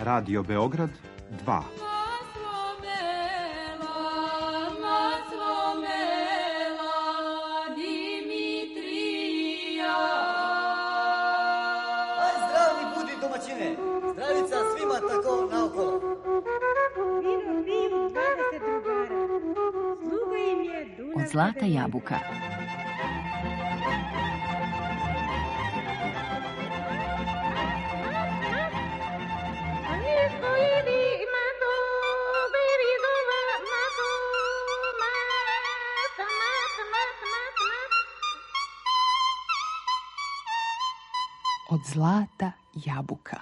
Radio Beograd 2. Zdravica svima tako naokolo. Vivu 20 drugara. Sluga im je Dunav. Od zlata jabuka. Od zlata jabuka.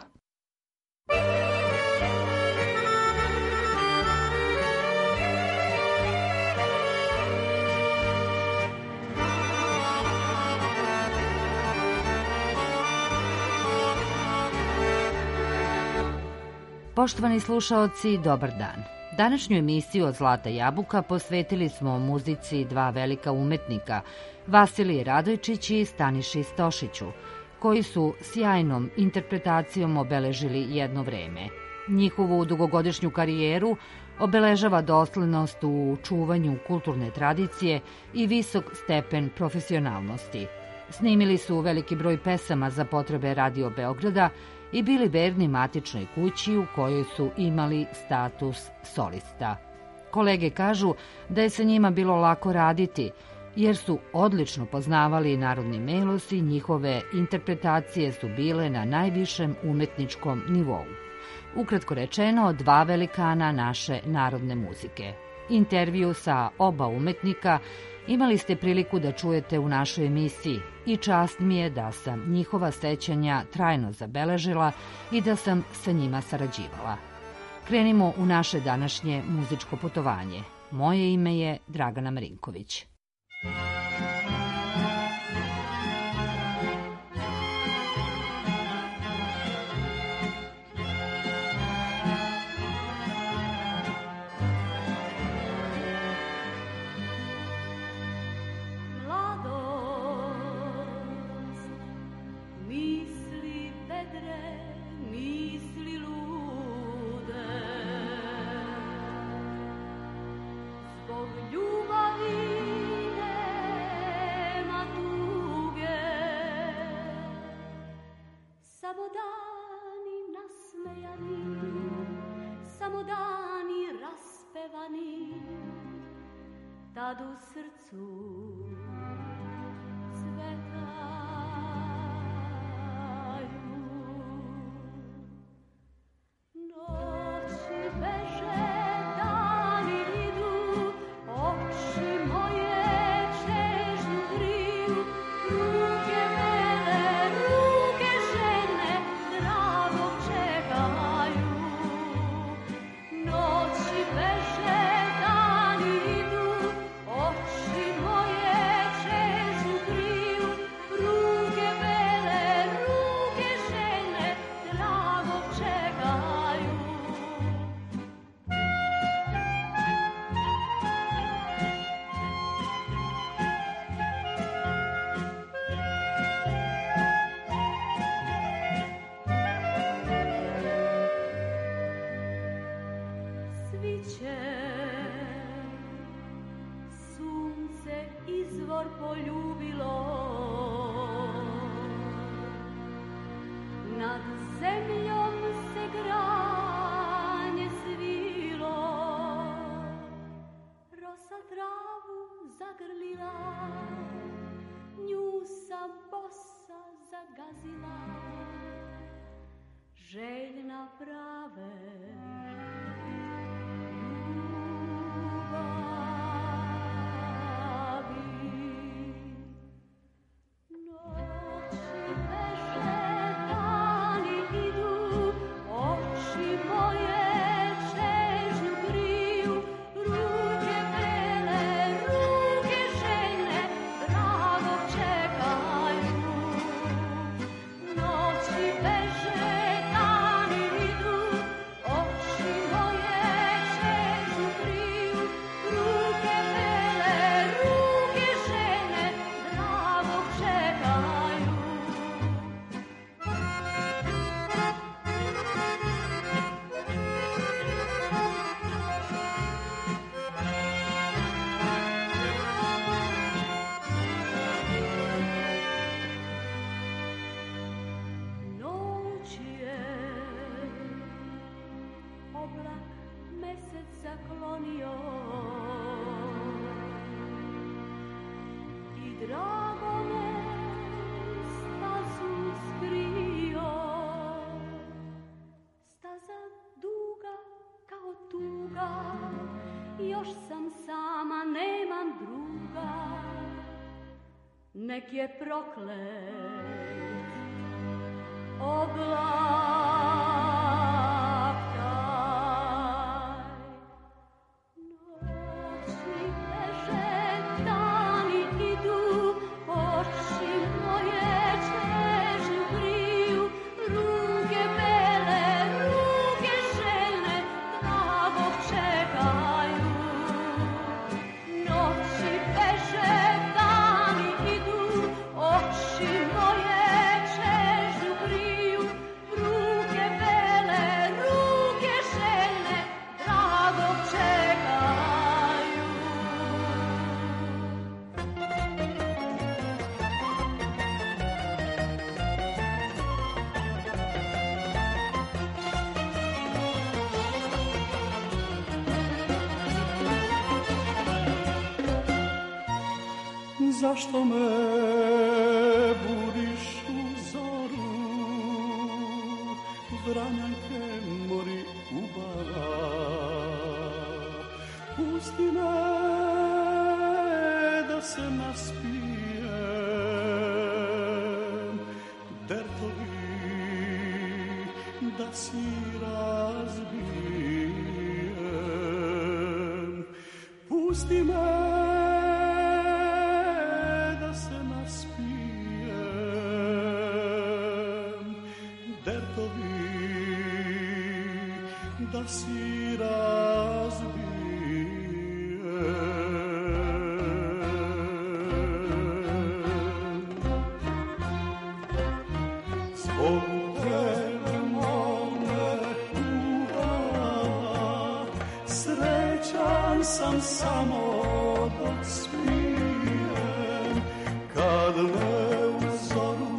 Poštovani slušaoci, dobar dan. Današnju emisiju Od zlata jabuka posvetili smo muzici dva velika umetnika, Vasiliji Radojčić i Staniši Stošiću, koji su sjajnom interpretacijom obeležili jedno vreme. Njihovu dugogodišnju karijeru obeležava doslednost u čuvanju kulturne tradicije i visok stepen profesionalnosti. Snimili su veliki broj pesama za potrebe Radio Beograda i bili verni matičnoj kući u kojoj su imali status solista. Kolege kažu da je sa njima bilo lako raditi, jer su odlično poznavali narodni melos i njihove interpretacije su bile na najvišem umetničkom nivou. Ukratko rečeno, dva velikana naše narodne muzike. Intervju sa oba umetnika imali ste priliku da čujete u našoj emisiji i čast mi je da sam njihova sećanja trajno zabeležila i da sam sa njima sarađivala. Krenimo u naše današnje muzičko putovanje. Moje ime je Dragana Marinković. Tad u srcu cvetaju. Noći beže, dani idu, oči moje čežnju griju, ruke bele, ruke žene, dragog čekaju. Noći beže, dani idu, oči moje čežnju griju, ruke bele, ruke žene, dragog čekaju. Sviće, sunce izvor poljubilo, nad zemljom se granje svilo, rosa travu zagrlila, nju sam bosa zagazila, željna prave Oči zaklonio i drago me stazu skrio. Staza duga kao tuga, još sam sama, nemam druga. Nek je proklet oblak taj. Noći beže, dani idu, oči moje čežnju kriju, ruke bele, ruke željne, dragog čekaju. Noći beže, dani idu, oči moje čežnju kriju, ruke bele, ruke željne, dragog čekaju. Zašto me budiš u zoru, Vranjanke mori ubava? Pusti me da se naspijem, dertovi da si razbijem. Pusti me da si razbijem. Zbog tebe mome uvava, srećan sam samo dok spijem. Kad me u zoru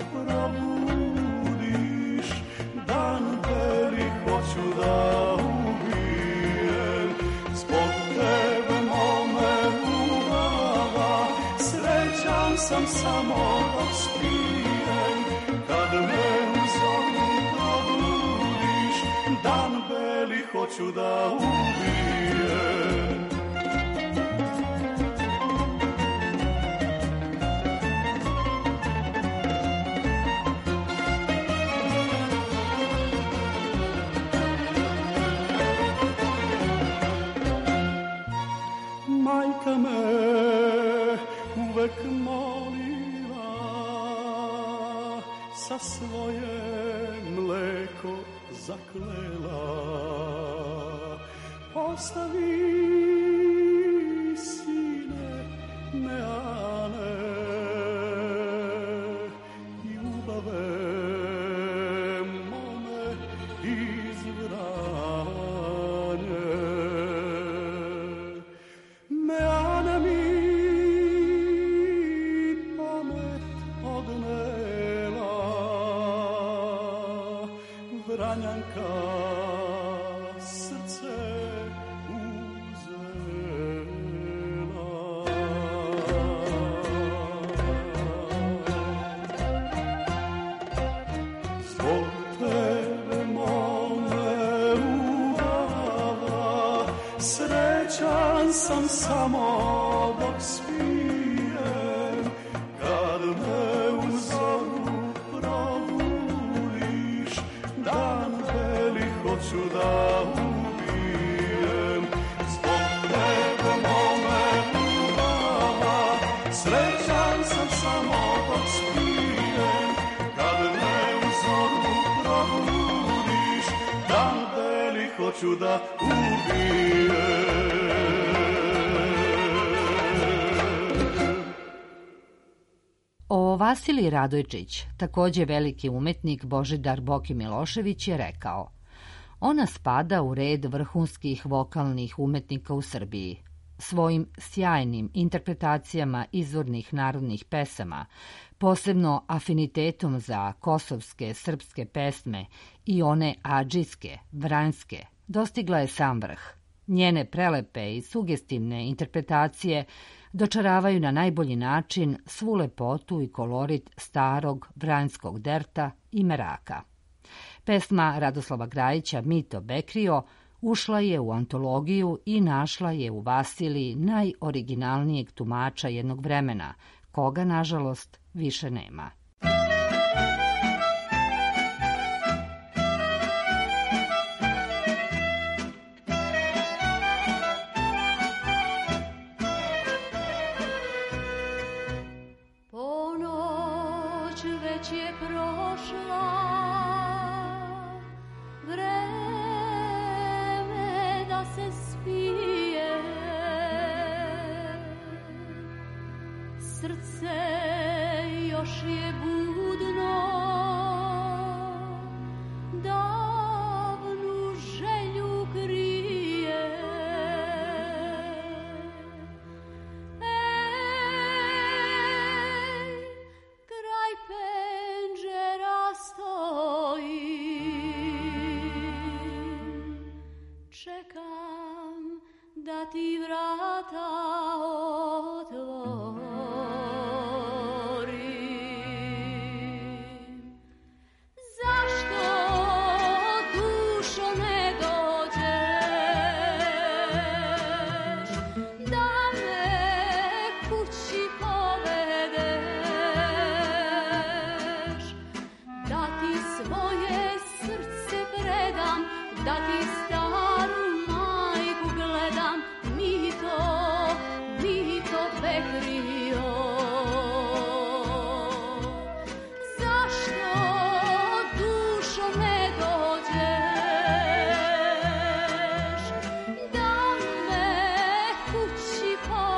probudiš, dan veli hoću da ubijem. Zbog tebe mome uvava, srećan sam samo dok spijem. Kad me u zoru probudiš, dan veli hoću da ubijem. Majka me uvek molila, sa svoje mleko zaklela. Ostavi, sine, meane i ubave mome iz Vranje. Meana mi pamet odnela, Vranjanka srce uzela. Zbog tebe mome uvava, srećan sam samo dok spijem. Kad me u zoru probudiš, dan veli hoću da ubijem. Zbog tebe mome uvava, srećan sam samo dok spijem. Kad me u zoru probudiš, dan veli hoću da ubijem. O Vasiliji Radojčić, takođe veliki umetnik Božidar Boki Milošević je rekao: ona spada u red vrhunskih vokalnih umetnika u Srbiji. Svojim sjajnim interpretacijama izvornih narodnih pesama, posebno afinitetom za kosovske, srpske pesme i one adžijske, vranjske, dostigla je sam vrh. Njene prelepe i sugestivne interpretacije dočaravaju na najbolji način svu lepotu i kolorit starog vranjskog derta i meraka. Pesma Radoslava Grajića Mito Bekrio ušla je u antologiju i našla je u Vasiliji najoriginalnijeg tumača jednog vremena, koga, nažalost, više nema. Ponoć već je prošla, vreme da se spije, srce još je budno, davnu želju krije. Kraj penđera stojim, čekam da ti vrata otvorim. Zašto, dušo, ne dođeš da me kući povedeš, da ti svoje srce predam, da ti staru majku gledam, Mito Bekrio. Zašto, dušo, ne dođeš da me kući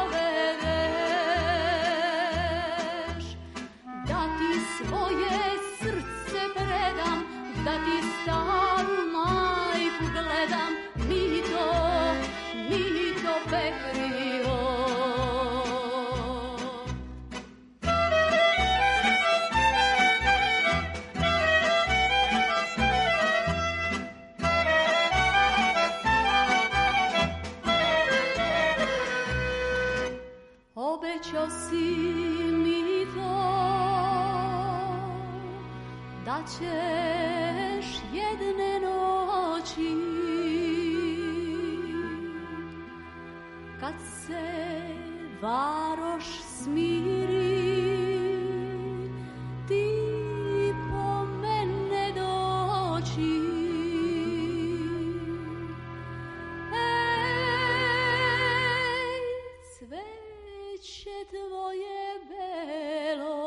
povedeš, da ti svoje srce predam, da ti staru majku gledam, Mito Bekrio. Obećao si mi to, da ćeš jedne noći, kad se varoš smiri, ti po mene doći. Cveće tvoje belo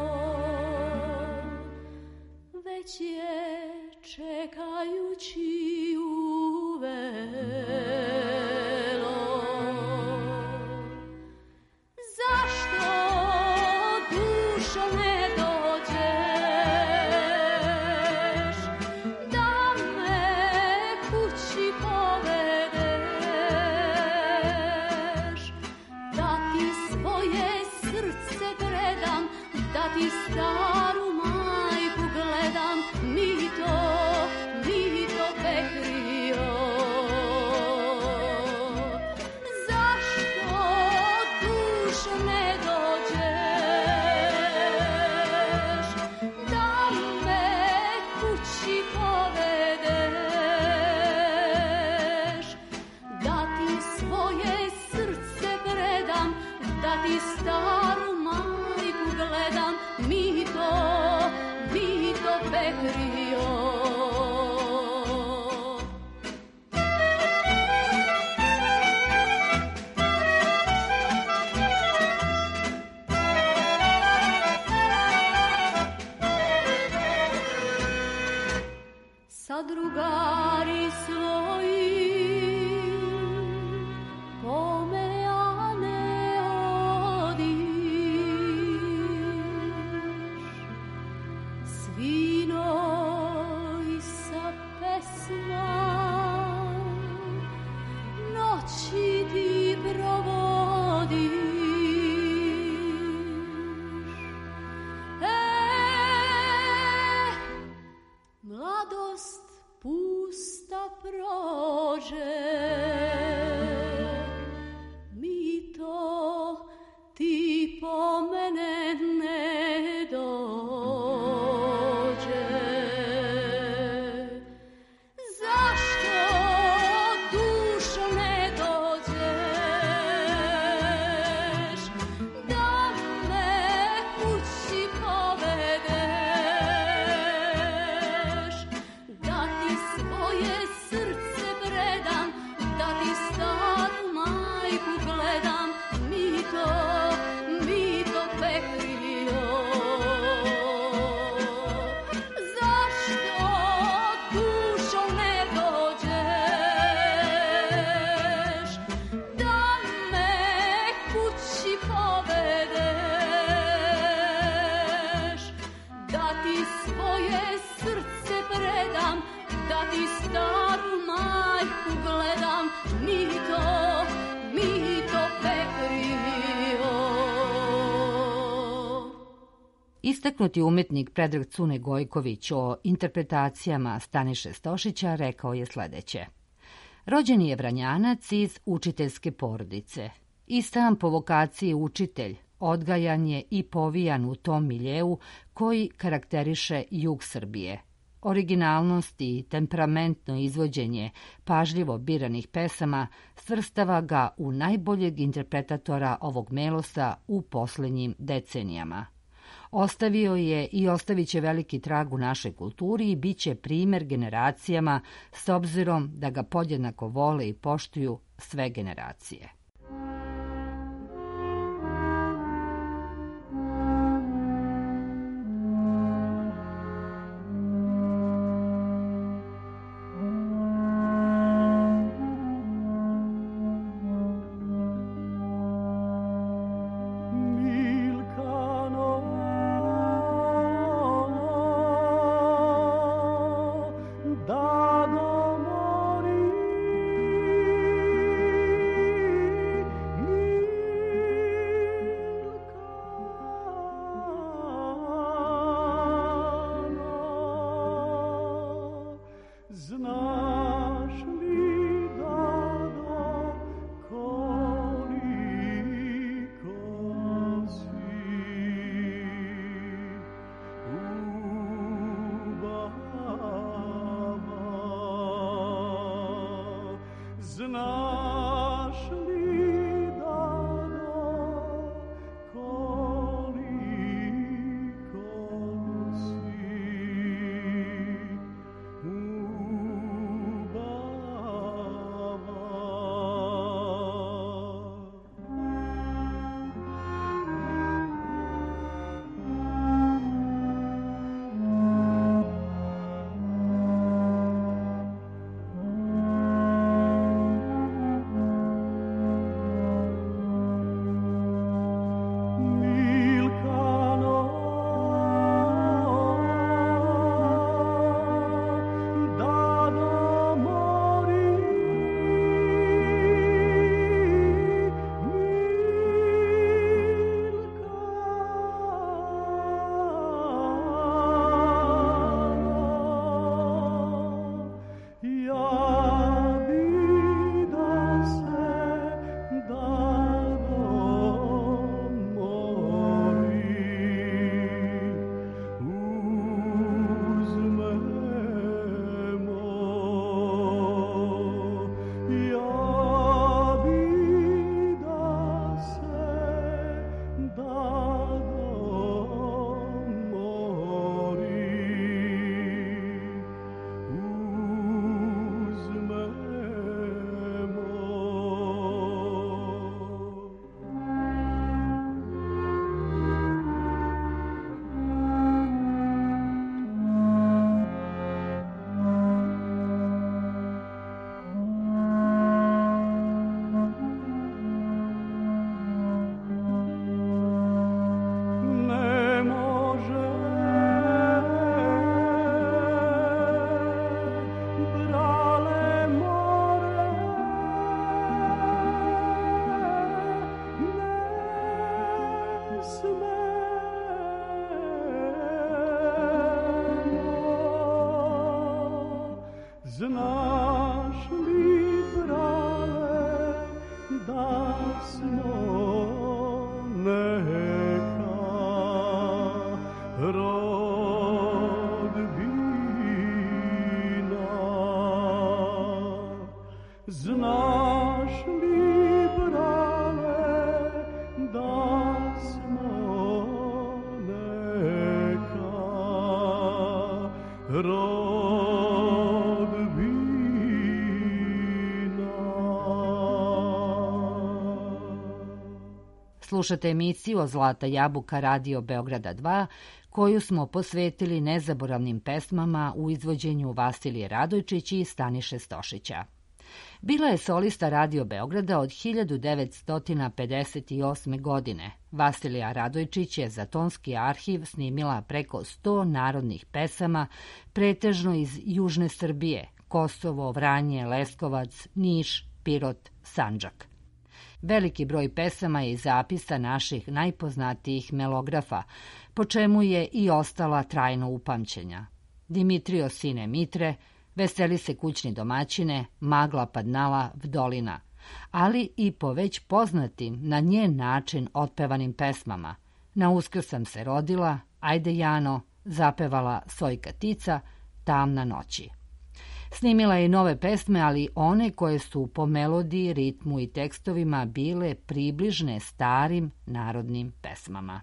već je čekajući uvelo. Zašto staru majku gledam, Mito pekrio. Istaknuti umetnik Predrag Cune Gojković o interpretacijama Staniše Stošića rekao je sledeće. Rođeni je Vranjanac iz učiteljske porodice. I sam po vokaciji učitelj, odgajan je i povijan u tom miljeu koji karakteriše jug Srbije. Originalnost i temperamentno izvođenje pažljivo biranih pesama svrstava ga u najboljeg interpretatora ovog melosa u poslednjim decenijama. Ostavio je i ostavit će veliki trag u našoj kulturi i bit će primer generacijama s obzirom da ga podjednako vole i poštuju sve generacije. Znaš li, brale, da smo neka rodbina? Znaš li, brale, da smo neka rodbina? Slušate emisiju o Zlata jabuka Radio Beograda 2, koju smo posvetili nezaboravnim pesmama u izvođenju Vasilije Radojčić i Staniše Stošića. Bila je solista Radio Beograda od 1958. godine. Vasilija Radojčić je za tonski arhiv snimila preko 100 narodnih pesama, pretežno iz južne Srbije, Kosovo, Vranje, Leskovac, Niš, Pirot, Sandžak. Veliki broj pesama je zapisa naših najpoznatijih melografa, po čemu je i ostala trajno upamćenja. Dimitrio sine Mitre, Veseli se kućni domaćine, Magla padnala Vdolina, ali i po već poznatim na njen način otpevanim pesmama. Na Uskrs sam se rodila, Ajde Jano, zapevala Sojka Tica, Tamna noći. Snimila je nove pesme, ali one koje su po melodiji, ritmu i tekstovima bile približne starim narodnim pesmama.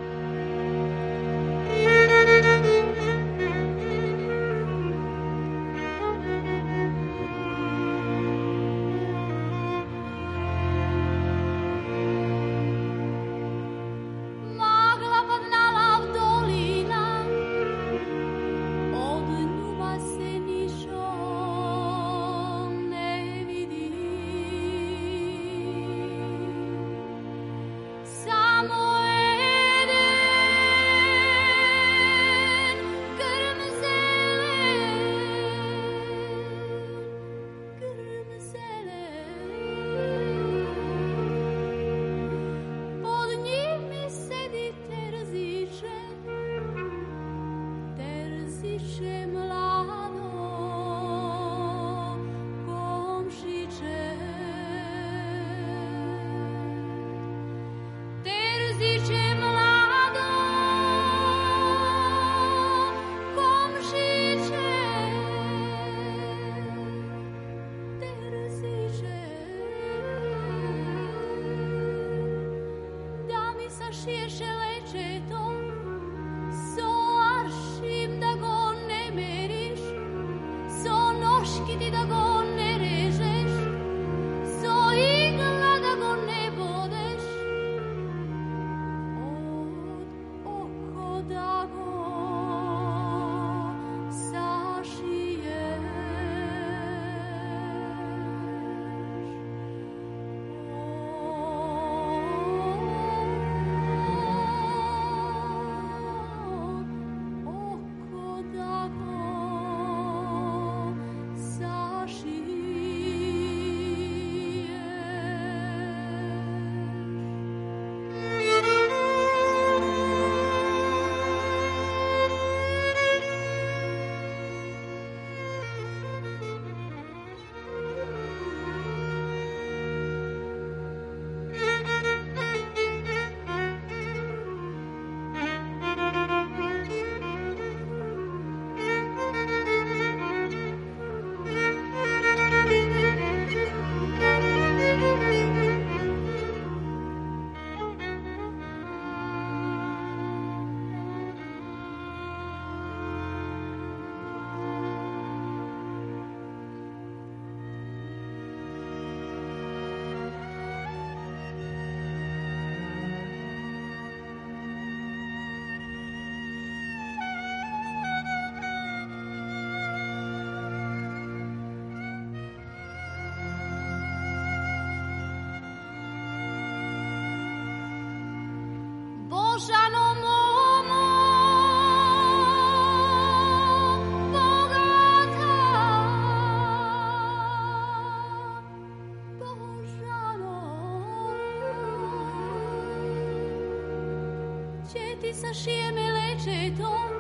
Ti sašije me lečetom,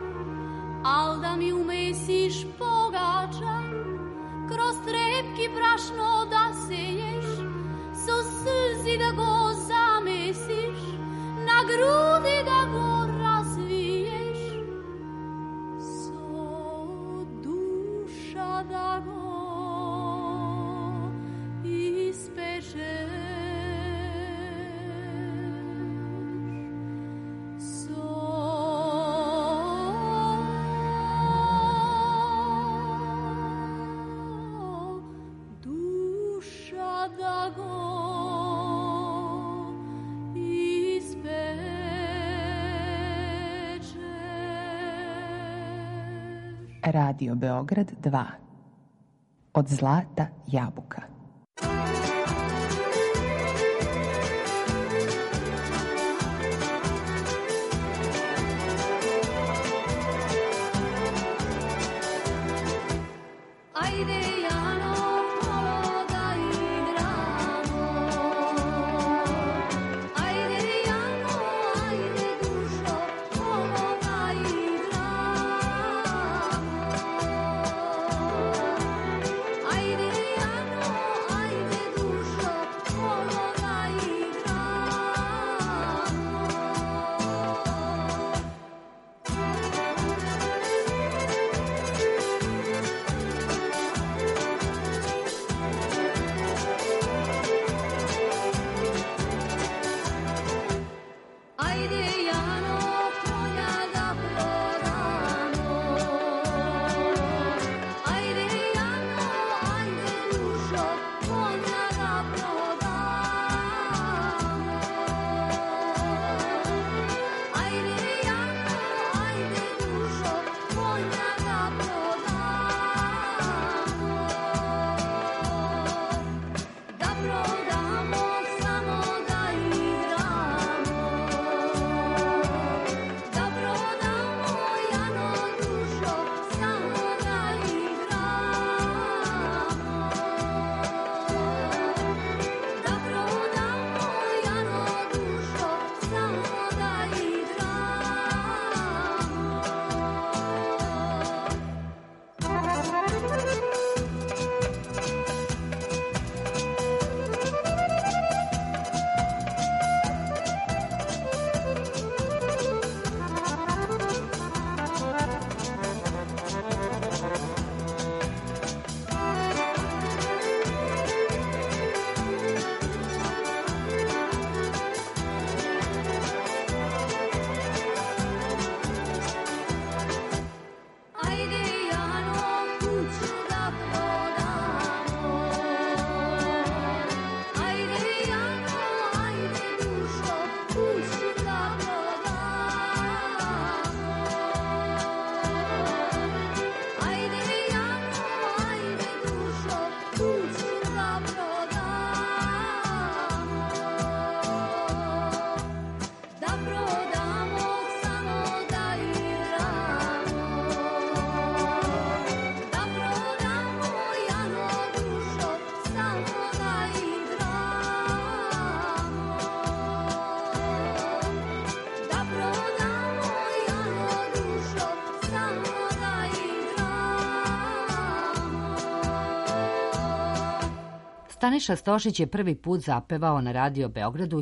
al da mi umesiš pogača, kroz trepki brašno da seješ, so suzi da go zamesiš, na grudi da go razviješ, so duša da go ispečeš. Radio Beograd 2. Od zlata jabuka. Ajde Staniša Stošić je prvi put zapevao na Radio Beogradu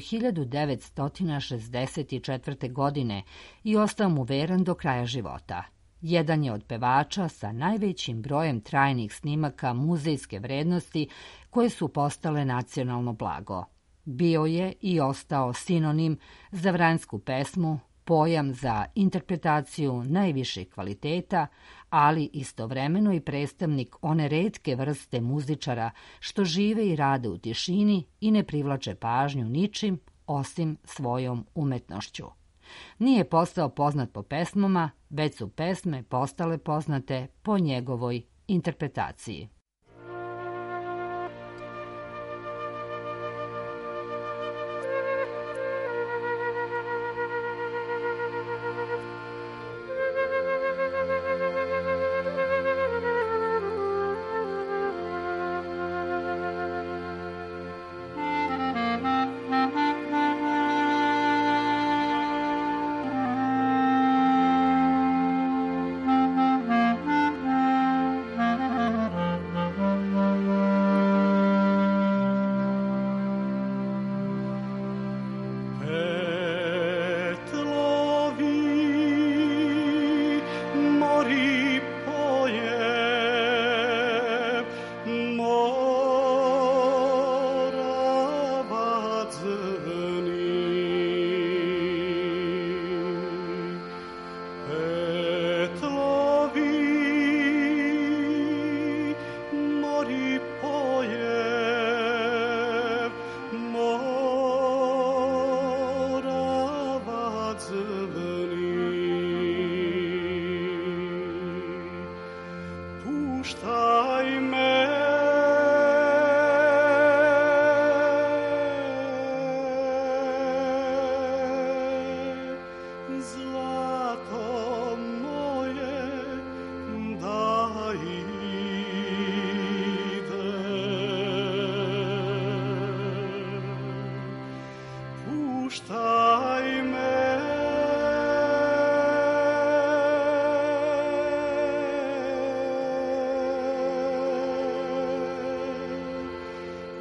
1964. godine i ostao mu veran do kraja života. Jedan je od pevača sa najvećim brojem trajnih snimaka muzejske vrednosti koje su postale nacionalno blago. Bio je i ostao sinonim za vranjsku pesmu, pojam za interpretaciju najvišeg kvaliteta, ali istovremeno i predstavnik one retke vrste muzičara što žive i rade u tišini i ne privlače pažnju ničim osim svojom umetnošću. Nije postao poznat po pesmama, već su pesme postale poznate po njegovoj interpretaciji.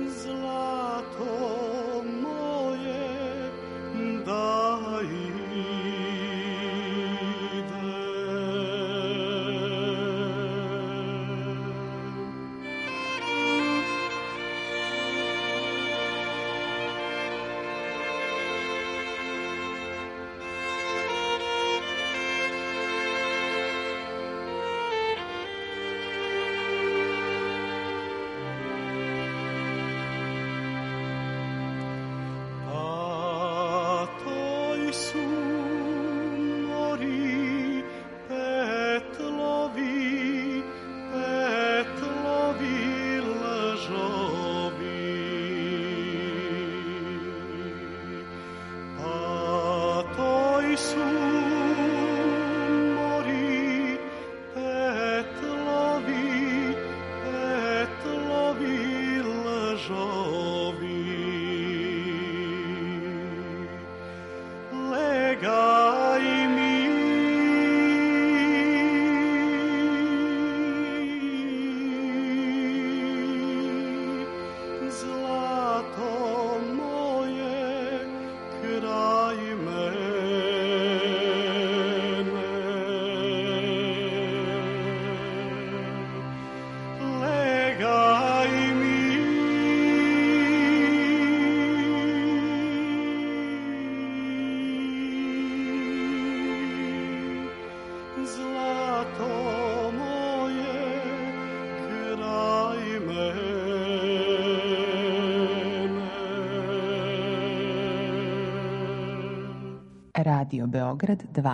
Radio Beograd 2.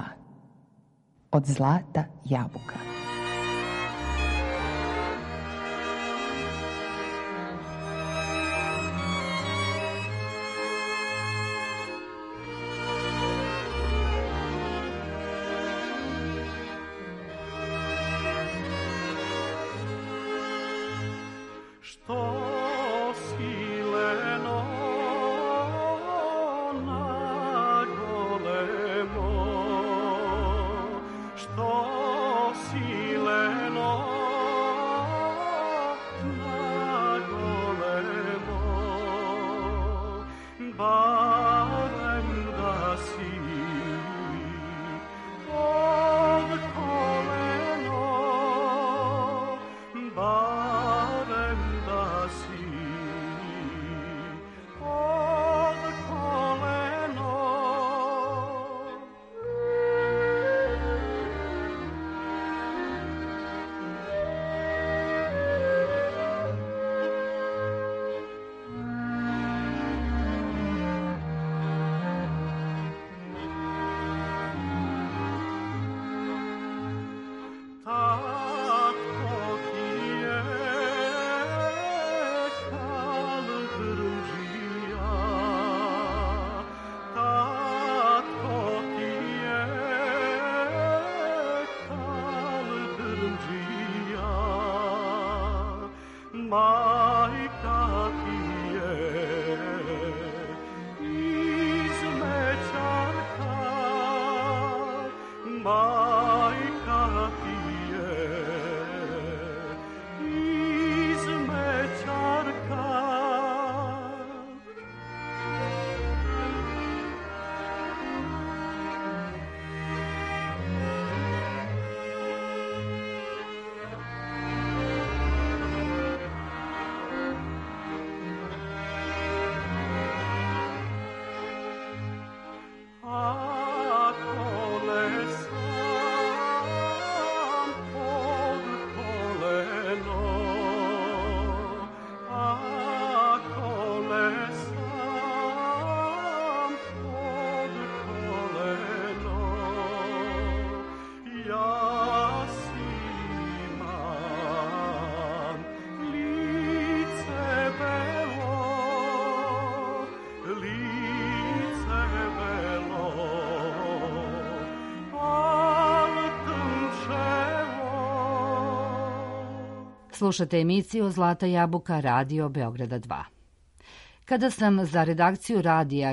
Od zlata jabuka. Slušate emisiju Zlata jabuka Radio Beograda 2. Kada sam za redakciju radija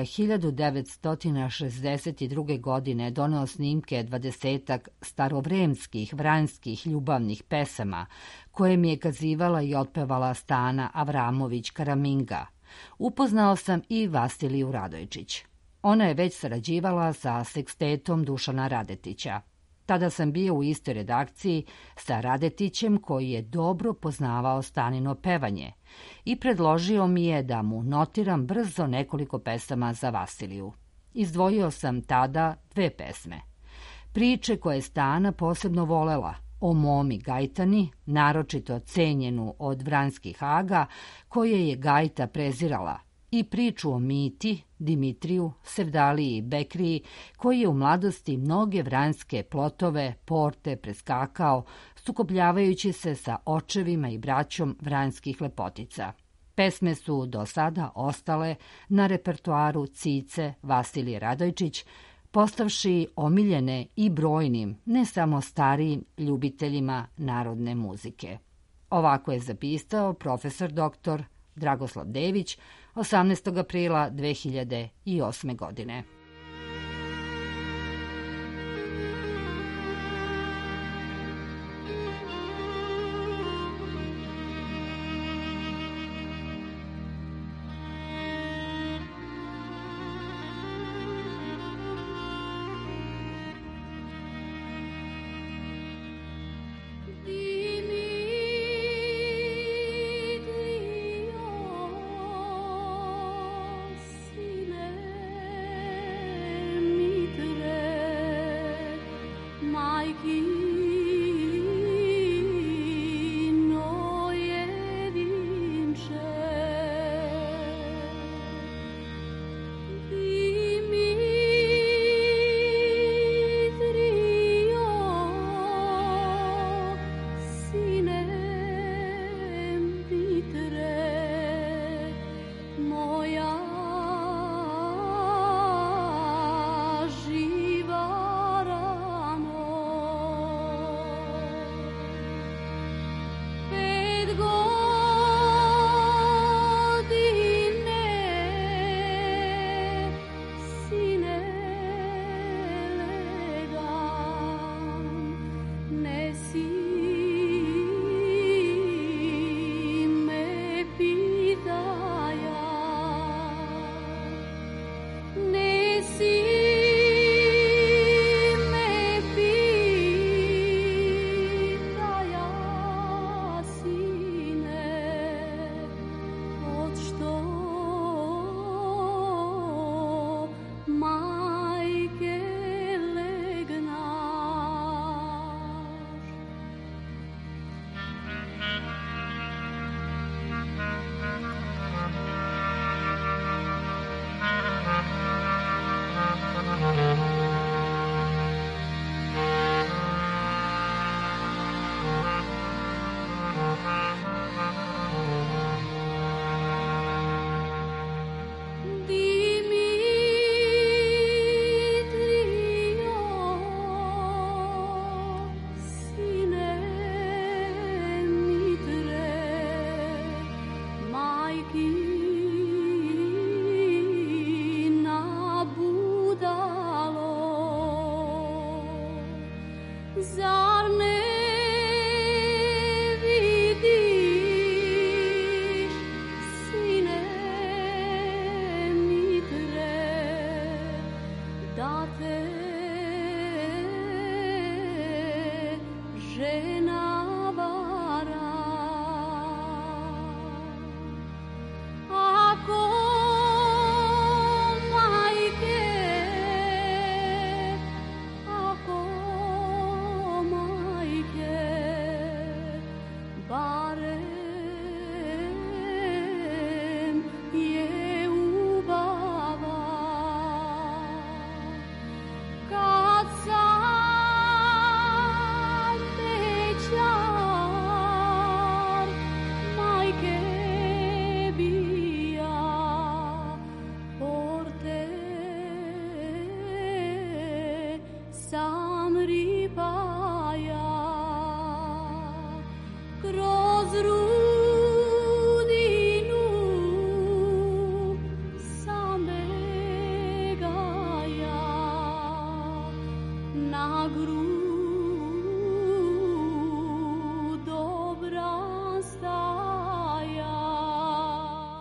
1962. godine doneo snimke 20-ak starovremskih vranjskih ljubavnih pesama, koje mi je kazivala i otpevala Stana Avramović Karaminga, upoznao sam i Vasiliju Radojčić. Ona je već sarađivala sa sekstetom Dušana Radetića. Tada sam bio u istoj redakciji sa Radetićem, koji je dobro poznavao Stanino pevanje i predložio mi je da mu notiram brzo nekoliko pesama za Vasiliju. Izdvojio sam tada 2 pesme. Priče koje je Stana posebno volela, o Momi Gajtani, naročito cenjenu od vranjskih aga, koje je Gajta prezirala, i priču o Miti, Dimitriju, Sevdaliji i Bekriji, koji je u mladosti mnoge vranjske plotove, porte preskakao, sukobljavajući se sa očevima i braćom vranjskih lepotica. Pesme su do sada ostale na repertoaru cice Vasilije Radojčić, postavši omiljene i brojnim, ne samo starijim ljubiteljima narodne muzike. Ovako je zapisao profesor dr. Dragoslav Dević 18. aprila 2008. godine.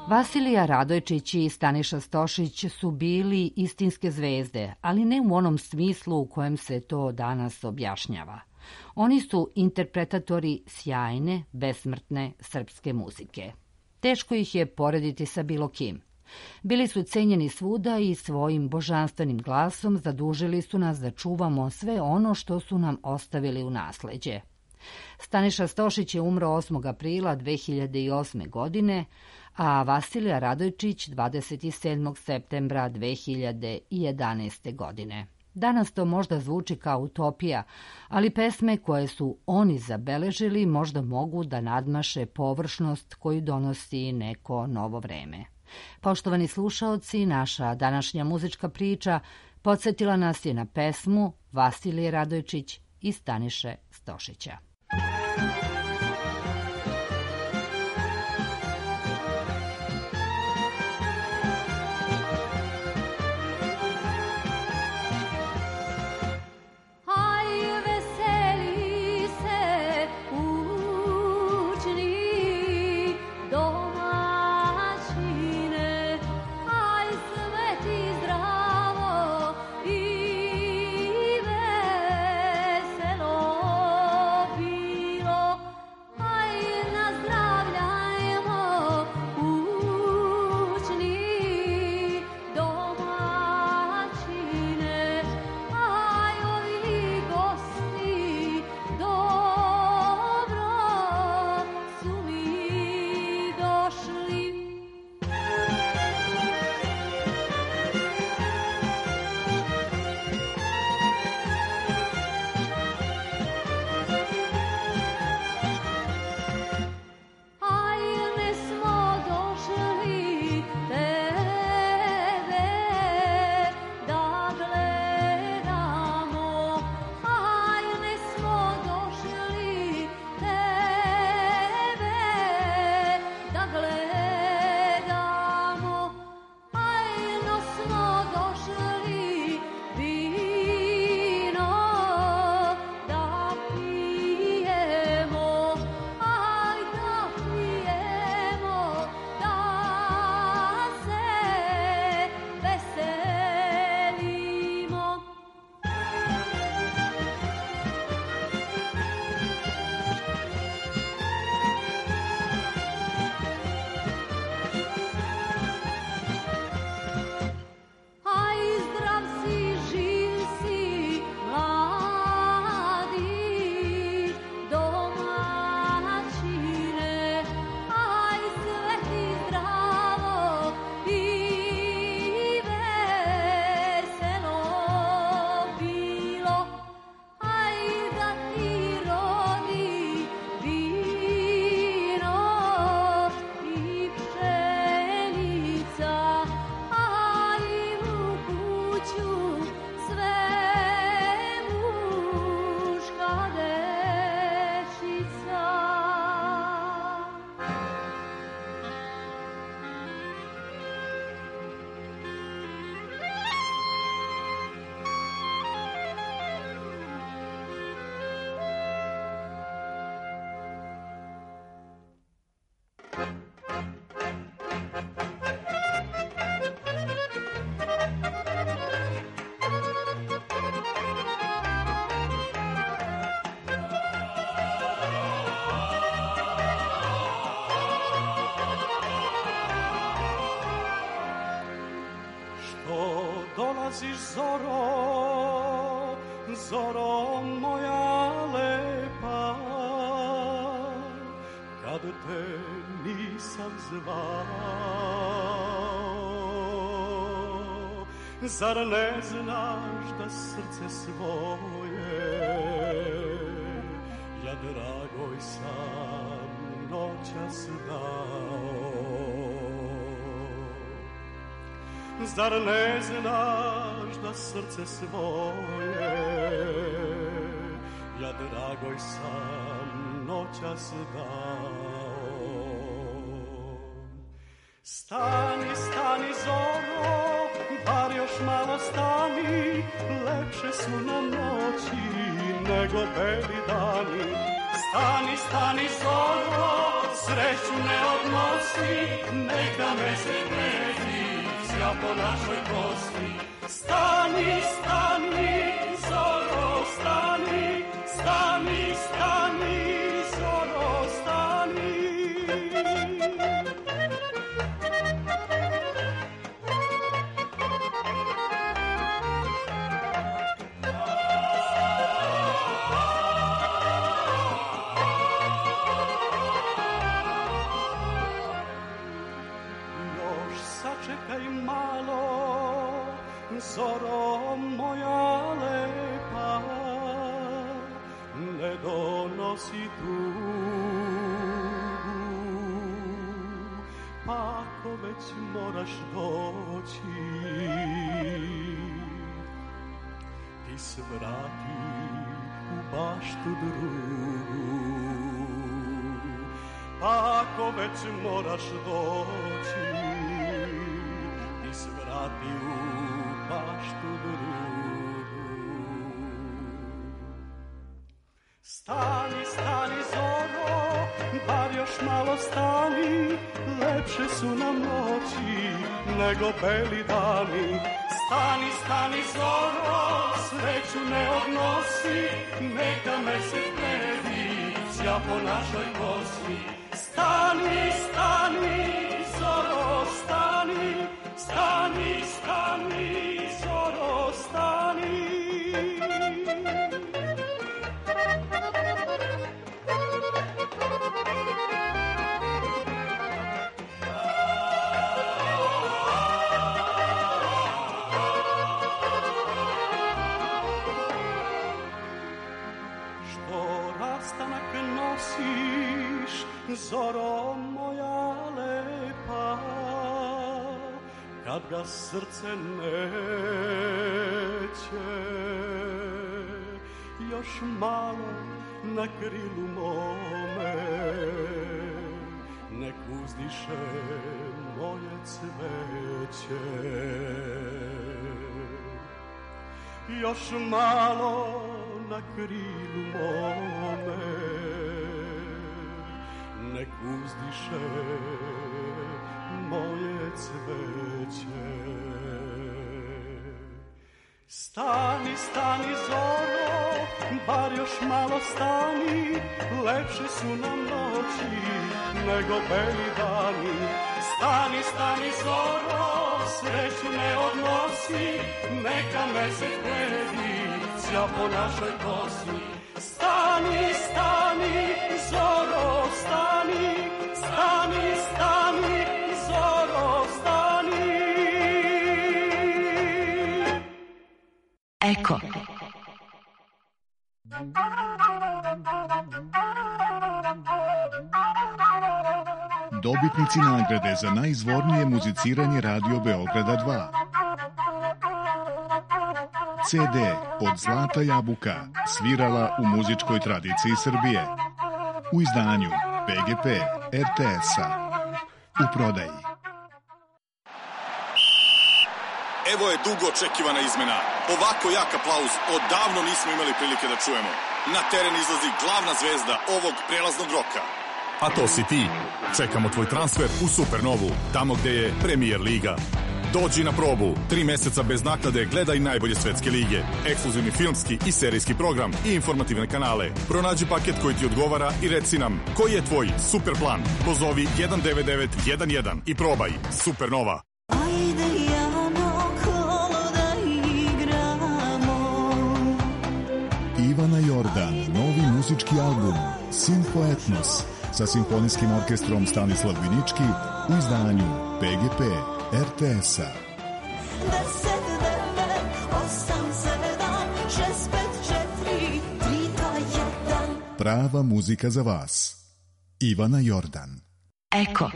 Vasilija Radojčić i Staniša Stošić su bili istinske zvezde, ali ne u onom smislu u kojem se to danas objašnjava. Oni su interpretatori sjajne, besmrtne srpske muzike. Teško ih je porediti sa bilo kim. Bili su cenjeni svuda i svojim božanstvenim glasom zadužili su nas da čuvamo sve ono što su nam ostavili u nasleđe. Staniša Stošić je umro 8. aprila 2008. godine, a Vasilija Radojčić 27. septembra 2011. godine. Danas to možda zvuči kao utopija, ali pesme koje su oni zabeležili možda mogu da nadmaše površnost koju donosi neko novo vreme. Poštovani slušaoci, naša današnja muzička priča podsjetila nas je na pesmu Vasilije Radojčić i Staniše Stošića. dolaziš zoro, zoro moja lepa, kad te nisam zvao. Zar ne znaš da srce svoje ja dragoj sam noćas dao? Zar ne znaš da srce svoje ja dragoj sam noćas dao? Stani, stani zoro, bar još malo stani, lepše su nam noći nego beli dani. Stani, stani zoro, sreću ne odnosi, neka mesec gledi, sja po našoj kosi. Stani, stani, zoro, stani, stani, stani, zoro, stani. Zoro moja lepa, ne donosi tugu, pa ako već moraš doći, ti se vrati u baštu drugu. Pa ako već moraš doći, ti se vrati u baštu drugu. Stani, stani, zoro, bar još malo stani, lepše su nam noći nego beli dani. Stani, stani, zoro, sreću ne odnosi, neka mesec gledi, sja po našoj kosi. Stani, stani, zoro, stani, stani, stani, zoro, stani. Što rastanak nosiš, zoro moja lepa, kad ga srce neće, još malo na krilu mome, nek uzdiše moje cveće. Još malo na krilu mome, nek uzdiše moje cveće. Stani, stani, zoro, bar još malo stani, lepše su nam noći nego beli dani. Stani, stani, zoro, sreću ne odnosi, neka mesec gledi, sja po našoj kosi. Stani, stani, zoro, stani, stani, stani, zoro, stani. Eko. Dobitnici nagrade za najizvornije muziciranje Radio Beograda 2. CD od Zlata Jabuka, svirala u muzičkoj tradiciji Srbije. U izdanju PGP RTS-a. U prodaji. Evo je dugo očekivana izmena. Ovako jak aplauz odavno nismo imali prilike da čujemo. Na teren izlazi glavna zvezda ovog prelaznog roka. A to si ti. Čekamo tvoj transfer u Supernovu, tamo gde je Premier Liga. Dođi na probu. 3 meseca bez naknade gledaj najbolje svetske lige. Ekskluzivni filmski i serijski program i informativne kanale. Pronađi paket koji ti odgovara i reci nam koji je tvoj super plan. Pozovi 19911 i probaj Supernova. Ivana Jordan, novi muzički album Simfoetnos sa simfonijskim orkestrom Stanislav Vinički u izdanju PGP RTS-a. Prava muzika za vas. Ivana Jordan. Eko.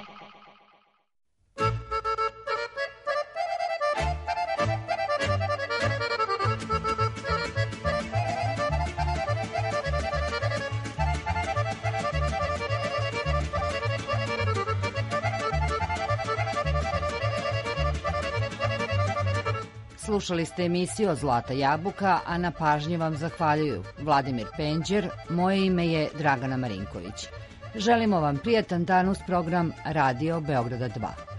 Slušali ste emisiju Zlata Jabuka, a na pažnji vam zahvaljuju Vladimir Penđer, moje ime je Dragana Marinković. Želimo vam prijatan dan uz program Radio Beograda 2.